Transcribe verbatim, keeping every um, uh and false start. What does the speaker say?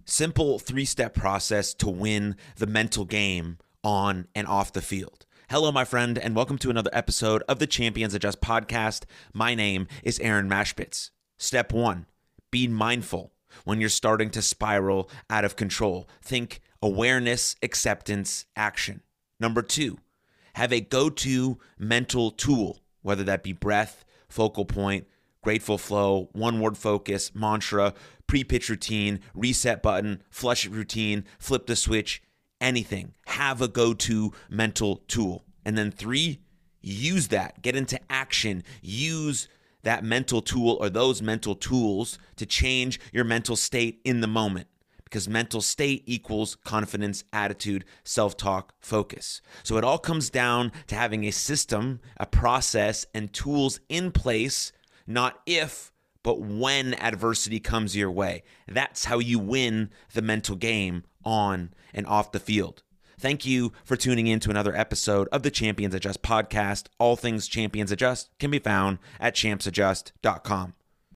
Simple three-step process to win the mental game on and off the field. Hello, my friend, and welcome to another episode of the Champions Adjust podcast. My name is Aaron Mashpitz. Step one, be mindful when you're starting to spiral out of control. Think awareness, acceptance, action. Number two, have a go-to mental tool, whether that be breath, focal point, grateful flow, one-word focus, mantra, pre-pitch routine, reset button, flush routine, flip the switch, anything. Have a go-to mental tool. And then three, use that. Get into action. Use that mental tool or those mental tools to change your mental state in the moment. Because mental state equals confidence, attitude, self-talk, focus. So it all comes down to having a system, a process, and tools in place, not if, but when adversity comes your way. That's how you win the mental game on and off the field. Thank you for tuning in to another episode of the Champions Adjust podcast. All things Champions Adjust can be found at champs adjust dot com.